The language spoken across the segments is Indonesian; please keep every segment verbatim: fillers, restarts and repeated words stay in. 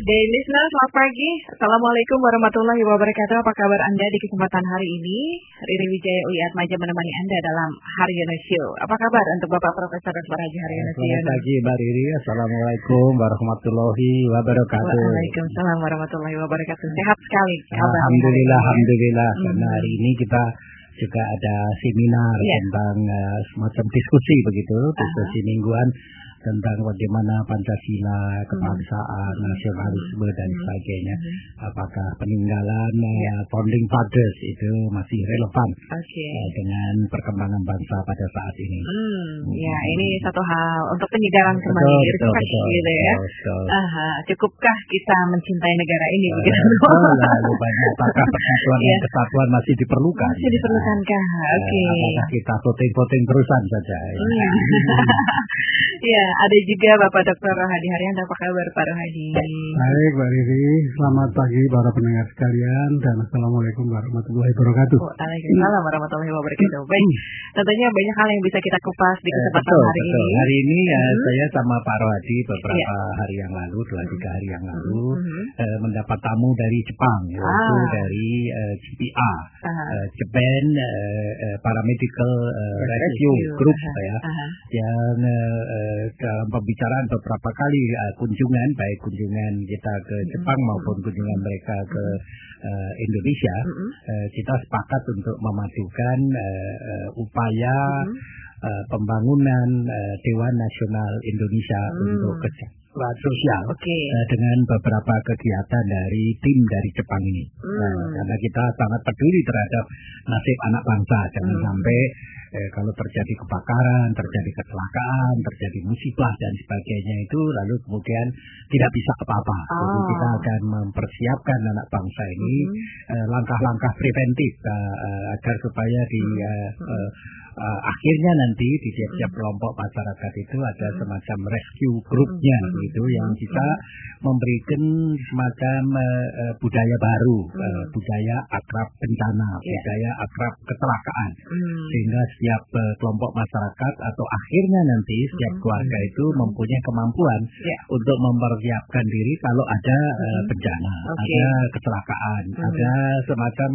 Dear listener, selamat pagi. Assalamualaikum warahmatullahi wabarakatuh. Apa kabar Anda di kesempatan hari ini? Riri Wijaya Uli Atmaja menemani Anda dalam Haryono Show. Apa kabar untuk Bapak Profesor Doktor Haji Haryono Show? Selamat pagi Mbak Riri. Assalamualaikum warahmatullahi wabarakatuh. Waalaikumsalam warahmatullahi wabarakatuh. Sehat sekali kabar. Alhamdulillah, alhamdulillah. Hmm. Karena hari ini kita juga ada seminar yeah. tentang uh, semacam diskusi begitu, diskusi uh-huh. mingguan tentang bagaimana Pancasila, kebangsaan, hmm. nasionalisme dan hmm. sebagainya. Hmm. Apakah peninggalan yeah. uh, founding fathers itu masih relevan okay. uh, dengan perkembangan bangsa pada saat ini? Hmm. Hmm. Ya, ini satu hal untuk penyegaran kembali refresh gitu ya. Betul, betul. Aha, cukupkah kita mencintai negara ini uh, begitu? Lalu banyak apakah persatuan dan kesatuan masih diperlukan? Masih diperlukankah? Ya. Oke. Okay. Apakah kita voting-voting terusan saja? Ya. Ya, ada juga Bapak Doktor Rohadi Haryanto. Apa kabar Pak Rohadi? Baik Mbak Riri, selamat pagi para pendengar sekalian dan Assalamualaikum warahmatullahi wabarakatuh. Waalaikumsalam warahmatullahi wabarakatuh. Baik, tentunya banyak hal yang bisa kita kupas di kesempatan eh, betul, hari betul. ini. Hari ini ya, hmm. saya sama Pak Rohadi beberapa ya. hari yang lalu, dua tiga hari yang lalu hmm. eh, mendapat tamu dari Jepang, yaitu ah. dari eh, J P A, eh, Japan eh, eh, Paramedical eh, Rescue Group Aha. ya, Aha. yang eh, dalam pembicaraan beberapa kali uh, kunjungan, baik kunjungan kita ke Jepang mm-hmm. maupun kunjungan mereka ke uh, Indonesia, mm-hmm. uh, kita sepakat untuk memajukan uh, uh, upaya mm-hmm. uh, pembangunan uh, Dewan Nasional Indonesia mm-hmm. untuk kesejahteraan sosial okay. uh, dengan beberapa kegiatan dari tim dari Jepang ini. Mm-hmm. Uh, karena kita sangat peduli terhadap nasib anak bangsa, jangan mm-hmm. sampai Eh, kalau terjadi kebakaran, terjadi kecelakaan, terjadi musibah dan sebagainya itu lalu kemudian tidak bisa apa-apa. Oh. Jadi kita akan mempersiapkan anak bangsa ini mm-hmm. eh, langkah-langkah preventif uh, uh, agar supaya di uh, uh, uh, akhirnya nanti di tiap-tiap kelompok masyarakat itu ada semacam rescue groupnya mm-hmm. gitu yang bisa memberikan semacam uh, uh, budaya baru, mm-hmm. uh, budaya akrab bencana, yeah. budaya akrab kecelakaan, mm-hmm. sehingga setiap uh, kelompok masyarakat atau akhirnya nanti setiap mm-hmm. keluarga itu mempunyai kemampuan yeah. untuk mempersiapkan diri kalau ada uh, mm-hmm. bencana, okay. ada kecelakaan, mm-hmm. ada semacam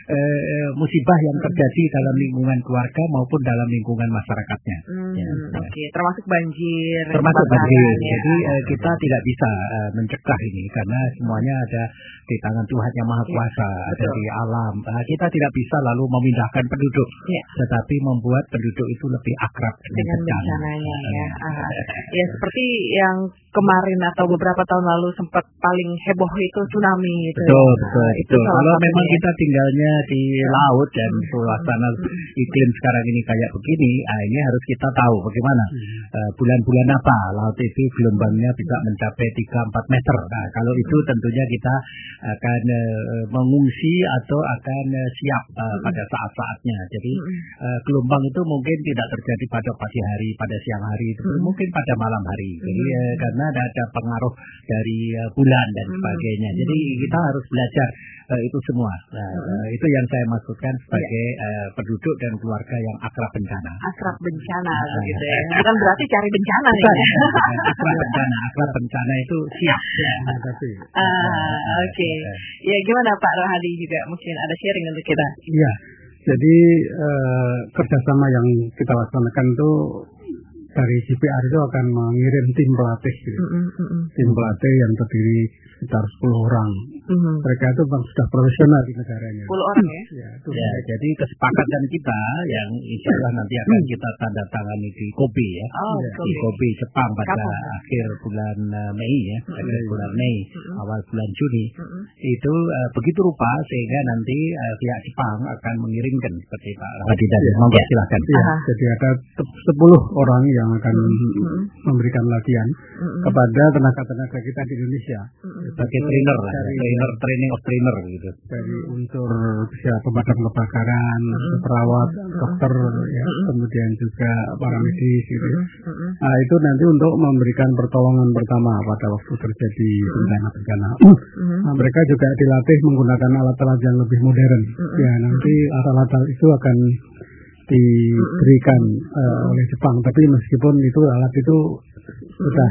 uh, musibah yang terjadi mm-hmm. dalam lingkungan keluarga maupun dalam lingkungan masyarakatnya. Mm-hmm. Ya, Oke, okay. termasuk banjir. Termasuk banjir. Ya. Jadi uh, kita tidak bisa uh, mencegah ini karena semuanya ada di tangan Tuhan yang Maha Kuasa, ya, ada di alam. Uh, kita tidak bisa lalu memindahkan penduduk, ya. tetapi membuat penduduk itu lebih akrab dengan bencananya. Ya. Uh, ya seperti yang kemarin atau beberapa tahun lalu sempat paling heboh itu tsunami. Itu, betul, ya. betul, uh, betul. Kalau memang kita tinggalnya di laut dan suasana iklim sekarang ini kayak begini, ah, ini harus kita tahu bagaimana uh, bulan-bulan apa laut itu gelombangnya bisa mencapai tiga sampai empat meter. Nah, kalau itu tentunya kita akan uh, mengungsi atau akan uh, siap uh, pada saat-saatnya. Jadi uh, gelombang itu mungkin tidak terjadi pada pagi hari, pada siang hari, itu mungkin pada malam hari. Jadi uh, karena ada, ada pengaruh dari uh, bulan dan sebagainya. Jadi kita harus belajar uh, itu semua. Nah, uh, itu yang saya maksudkan sebagai uh, penduduk dan keluarga yang akrab bencana. Akrab bencana, nah, gitu ya. Bukan berarti cari bencana nih. Akrab bencana, akrab bencana itu siap. Ya, ah, oke. Okay. Ya, gimana Pak Rohadi juga mungkin ada sharing untuk kita? Iya. Jadi uh, kerjasama yang kita laksanakan itu dari J P A itu akan mengirim tim pelatih, gitu. mm-hmm, mm-hmm. tim pelatih yang terdiri sekitar sepuluh orang. Mm-hmm. Mereka itu memang sudah profesional di negaranya. sepuluh orang ya? Ya, ya, jadi kesepakatan kita yang insya Allah nanti akan kita tanda tangani di Kobe ya, oh, di Kobe. Kobe Jepang pada Kapan? akhir bulan uh, Mei ya, mm-hmm. akhir bulan Mei, mm-hmm. awal bulan Juni. Mm-hmm. Itu uh, begitu rupa sehingga nanti uh, pihak Jepang akan mengirimkan seperti Pak Rohadi tadi. Ya, monggo silakan. Ya, jadi ada sepuluh orang yang akan mm-hmm. memberikan latihan mm-hmm. kepada tenaga-tenaga kita di Indonesia mm-hmm. sebagai trainer lah, dari trainer training of trainer gitu. Dari unsur bisa pemadam kebakaran, mm-hmm. perawat, mm-hmm. dokter, ya, mm-hmm. kemudian juga para medis gitu. Mm-hmm. Nah, itu nanti untuk memberikan pertolongan pertama pada waktu terjadi bencana-bencana. Mm-hmm. Nah, mereka juga dilatih menggunakan alat-alat yang lebih modern. Mm-hmm. Ya, nanti alat-alat itu akan diberikan uh, oleh Jepang. Tapi meskipun itu alat itu sudah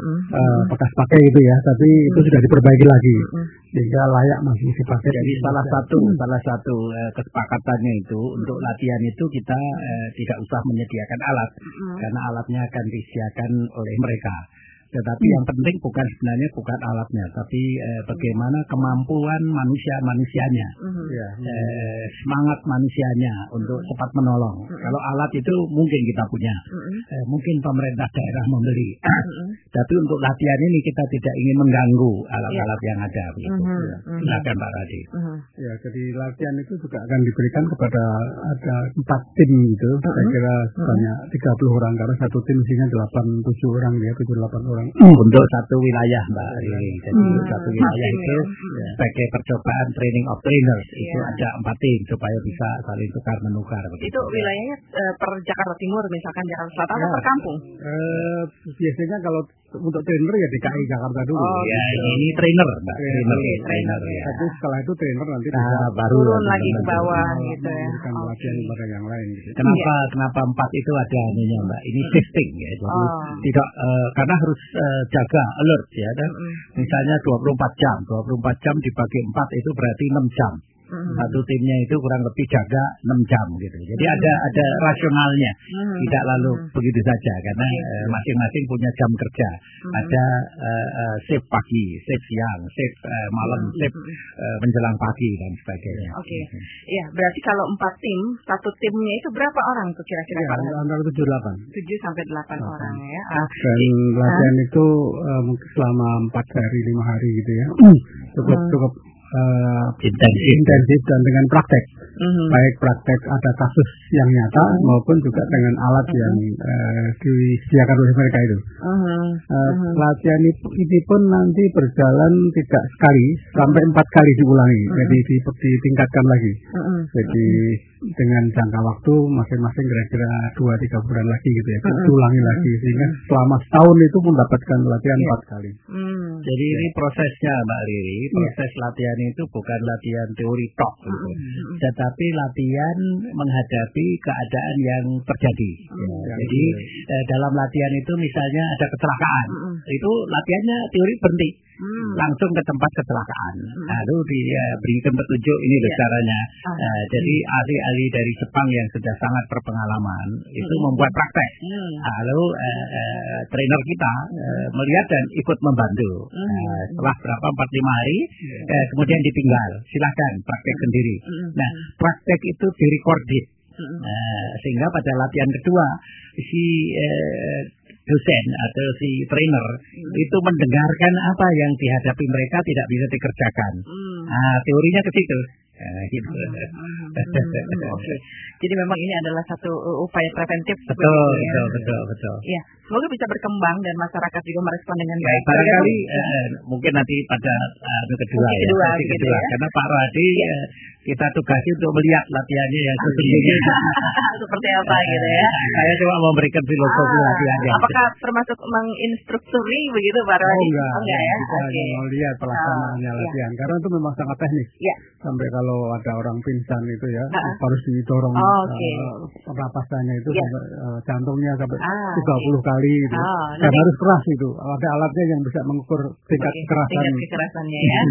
uh, bekas pakai gitu ya, tapi itu sudah diperbaiki lagi sehingga layak masih dipakai. Jadi salah satu salah satu uh, kesepakatannya itu untuk latihan itu kita uh, tidak usah menyediakan alat karena alatnya akan disediakan oleh mereka. Tetapi yang penting bukan sebenarnya bukan alatnya, tapi eh, bagaimana kemampuan manusia-manusianya, mm-hmm. eh, semangat manusianya untuk cepat menolong. Mm-hmm. Kalau alat itu mungkin kita punya, mm-hmm. eh, mungkin pemerintah daerah membeli, mm-hmm. tapi untuk latihan ini kita tidak ingin mengganggu alat-alat yeah. yang ada. Begitu. Mm-hmm. Ya. Silakan Pak Radi. Mm-hmm. Ya, jadi latihan itu juga akan diberikan kepada ada empat tim gitu, mm-hmm. saya kira sebanyak tiga puluh orang karena satu tim isinya delapan tujuh orang ya, tujuh delapan orang. Untuk satu wilayah Mbak Riri. Jadi hmm. satu wilayah itu ya. Sebagai percobaan training of trainers ya. Itu ada empat tim supaya bisa saling tukar menukar. Begitu. Itu wilayahnya uh, per Jakarta Timur misalkan Jakarta Selatan ya. Atau per kampung? Uh, biasanya kalau untuk trainer ya D K I Jakarta dulu. Oh, ya gitu. Ini trainer Mbak. Trainer, trainer, trainer ya. Tapi setelah itu trainer nanti nah, bisa baru turun lagi ke bawah gitu ya. Memberikan okay. latihan kepada yang lain. Gitu. Kenapa ya. kenapa empat itu ada anunya Mbak? Ini shifting ya. Jadi oh. tidak uh, karena harus uh, jaga alert ya kan. Mm-hmm. Misalnya dua puluh empat jam, dua puluh empat jam dibagi empat itu berarti enam jam. Mm-hmm. Satu timnya itu kurang lebih jaga enam jam gitu. Jadi mm-hmm. ada ada rasionalnya. Mm-hmm. Tidak lalu mm-hmm. begitu saja karena mm-hmm. uh, masing-masing punya jam kerja. Mm-hmm. Ada uh, uh, shift pagi, shift siang, shift uh, malam, mm-hmm. shift uh, menjelang pagi dan sebagainya. Oke. Okay. Mm-hmm. Ya, berarti kalau empat tim, satu timnya itu berapa orang tuh kira-kira? Ya, antara tujuh delapan. tujuh sampai delapan orang ya. Ah, dan latihan ah. itu uh, selama empat hari, lima hari gitu ya. Cukup hmm. cukup Uh, intensif. intensif dan dengan praktek, mm-hmm. baik praktek ada kasus yang nyata mm-hmm. maupun juga dengan alat mm-hmm. yang uh, disediakan oleh mereka itu. Mm-hmm. Uh, mm-hmm. Latihan ini pun nanti berjalan tidak sekali sampai empat kali diulangi, mm-hmm. jadi ditingkatkan lagi. Mm-hmm. Jadi dengan jangka waktu masing-masing kira-kira dua tiga bulan lagi gitu ya, mm-hmm. diulangi lagi sehingga selama setahun itu mendapatkan latihan yeah. empat kali. Mm. Jadi yeah. ini prosesnya Mbak Riri, proses yeah. latihan itu bukan latihan teori tok, gitu. mm-hmm. tetapi latihan menghadapi keadaan yang terjadi. Mm-hmm. Ya. Jadi eh, dalam latihan itu misalnya ada kecelakaan, mm-hmm. itu latihannya teori berhenti, mm-hmm. langsung ke tempat kecelakaan, mm-hmm. lalu diberikan petunjuk ini yeah. caranya. Ah. Eh, jadi ahli-ahli dari Jepang yang sudah sangat berpengalaman mm-hmm. itu membuat praktek, mm-hmm. lalu eh, eh, trainer kita eh, melihat dan ikut membantu. Mm-hmm. eh, setelah berapa empat lima hari, mm-hmm. eh, kemudian ditinggal, silahkan praktek mm-hmm. sendiri. Mm-hmm. Nah, praktek itu direcorded, mm-hmm. nah, sehingga pada latihan kedua si eh, dosen atau si trainer mm-hmm. itu mendengarkan apa yang dihadapi mereka tidak bisa dikerjakan. Mm-hmm. Nah, teorinya ke situ. Nah, gitu. Hmm, hmm, okay. Jadi memang ini adalah satu uh, upaya preventif. Betul, betul, ya. betul, betul. Ya, semoga bisa berkembang dan masyarakat juga merespon dengan baik. Barangkali eh, mungkin nanti pada uh, kedua, ya, kedua, ya, gitu kedua. Ya. Karena Pak Radi ya. eh, kita tugasi untuk melihat latihannya yang sesungguhnya. Seperti apa gitu ya? Saya cuma memberikan filosofi ah, latihannya. Apakah termasuk menginstrukturi begitu Pak Radi? Oh enggak, oh, enggak ya? Kita okay. hanya mau lihat pelaksanaannya oh, latihan. Ya. Karena itu memang sangat teknis. Ya. Sampai kalau ada orang pingsan itu ya, uh-huh. harus didorong oh, okay. uh, pernapasannya itu yeah. sampai uh, jantungnya sampai ah, tiga puluh okay. kali itu. Oh, dan nanti... harus keras itu. Ada alatnya yang bisa mengukur tingkat okay. kekerasan. Tingkat kekerasannya ya.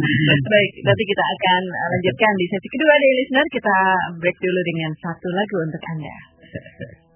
Baik, nanti kita akan lanjutkan di sesi kedua dari listener. Kita break dulu dengan satu lagu untuk Anda.